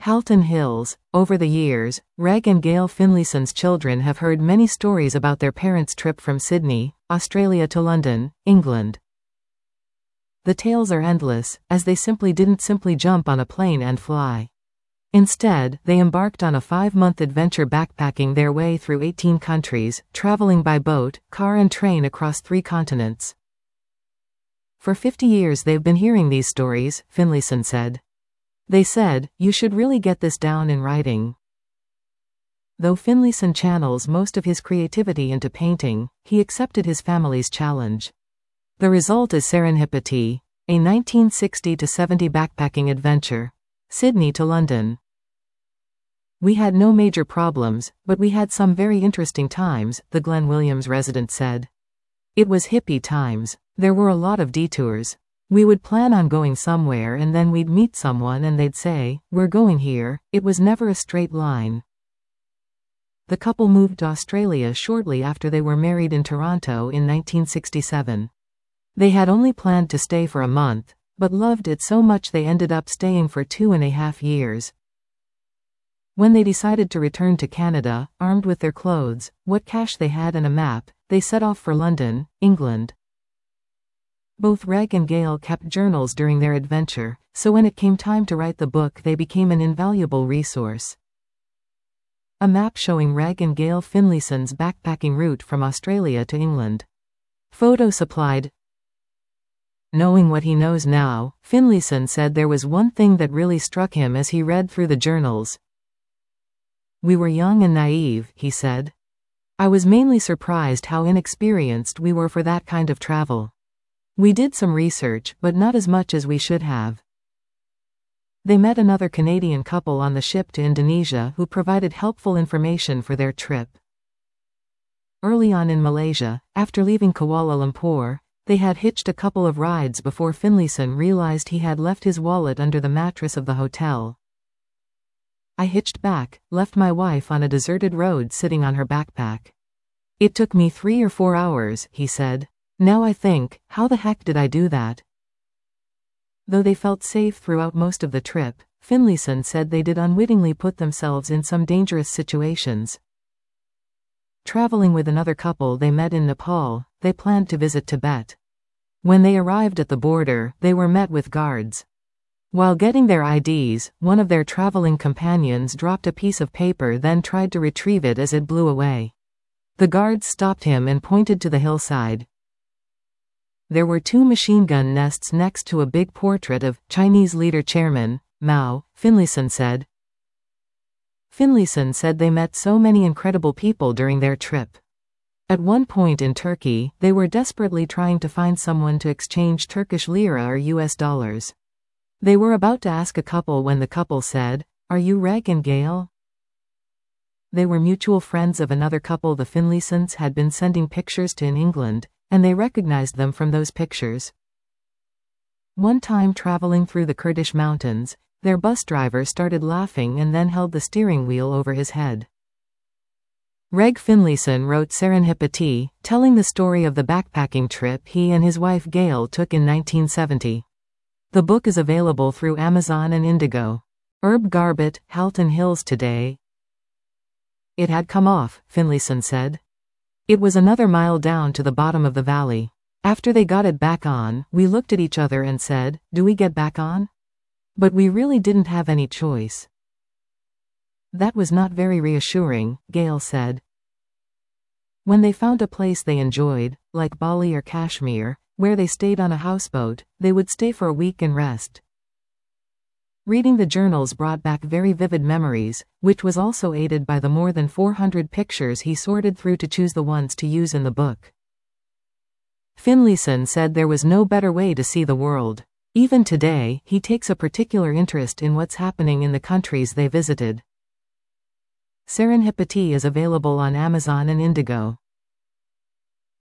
Halton Hills. Over the years, Reg and Gail Finlayson's children have heard many stories about their parents' trip from Sydney, Australia to London, England. The tales are endless, as they didn't simply jump on a plane and fly. Instead, they embarked on a 5-month adventure backpacking their way through 18 countries, traveling by boat, car and train across 3 continents. For 50 years they've been hearing these stories, Finlayson said. They said, you should really get this down in writing. Though Finlayson channels most of his creativity into painting, he accepted his family's challenge. The result is Serendipity, a 1960-70 backpacking adventure. Sydney to London. We had no major problems, but we had some very interesting times, the Glen Williams resident said. It was hippie times. There were a lot of detours. We would plan on going somewhere and then we'd meet someone and they'd say, we're going here. It was never a straight line. The couple moved to Australia shortly after they were married in Toronto in 1967. They had only planned to stay for a month, but loved it so much they ended up staying for 2.5 years. When they decided to return to Canada, armed with their clothes, what cash they had and a map, they set off for London, England. Both Reg and Gail kept journals during their adventure, so when it came time to write the book they became an invaluable resource. A map showing Reg and Gail Finlayson's backpacking route from Australia to England. Photo supplied. Knowing what he knows now, Finlayson said there was one thing that really struck him as he read through the journals. We were young and naive, he said. I was mainly surprised how inexperienced we were for that kind of travel. We did some research, but not as much as we should have. They met another Canadian couple on the ship to Indonesia who provided helpful information for their trip. Early on in Malaysia, after leaving Kuala Lumpur, they had hitched a couple of rides before Finlayson realized he had left his wallet under the mattress of the hotel. I hitched back, left my wife on a deserted road sitting on her backpack. It took me 3 or 4 hours, he said. Now I think, how the heck did I do that? Though they felt safe throughout most of the trip, Finlayson said they did unwittingly put themselves in some dangerous situations. Traveling with another couple they met in Nepal, they planned to visit Tibet. When they arrived at the border, they were met with guards. While getting their IDs, one of their traveling companions dropped a piece of paper then tried to retrieve it as it blew away. The guards stopped him and pointed to the hillside. There were 2 machine gun nests next to a big portrait of Chinese leader Chairman Mao, Finlayson said. Finlayson said they met so many incredible people during their trip. At one point in Turkey, they were desperately trying to find someone to exchange Turkish lira or US dollars. They were about to ask a couple when the couple said, "Are you Reg and Gail?" They were mutual friends of another couple the Finlaysons had been sending pictures to in England, and they recognized them from those pictures. One time traveling through the Kurdish mountains, their bus driver started laughing and then held the steering wheel over his head. Reg Finlayson wrote Serendipity, telling the story of the backpacking trip he and his wife Gail took in 1970. The book is available through Amazon and Indigo. Herb Garbett, Halton Hills today. It had come off, Finlayson said. It was another mile down to the bottom of the valley. After they got it back on, we looked at each other and said, "Do we get back on?" But we really didn't have any choice. That was not very reassuring, Gail said. When they found a place they enjoyed, like Bali or Kashmir, where they stayed on a houseboat, they would stay for a week and rest. Reading the journals brought back very vivid memories, which was also aided by the more than 400 pictures he sorted through to choose the ones to use in the book. Finlayson said there was no better way to see the world. Even today, he takes a particular interest in what's happening in the countries they visited. Serendipity is available on Amazon and Indigo.